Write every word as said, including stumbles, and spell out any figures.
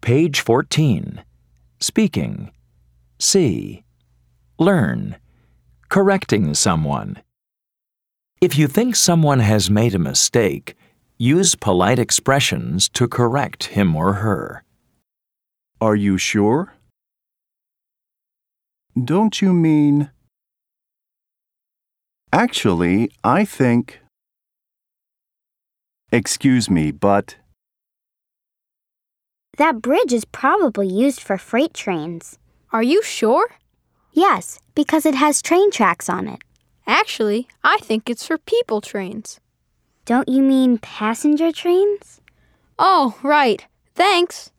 Page fourteen. Speaking. See. Learn. Correcting someone. If you think someone has made a mistake, use polite expressions to correct him or her. Are you sure? Don't you mean... Actually, I think... Excuse me, but... That bridge is probably used for freight trains. Are you sure? Yes, because it has train tracks on it. Actually, I think it's for people trains. Don't you mean passenger trains? Oh, right. Thanks.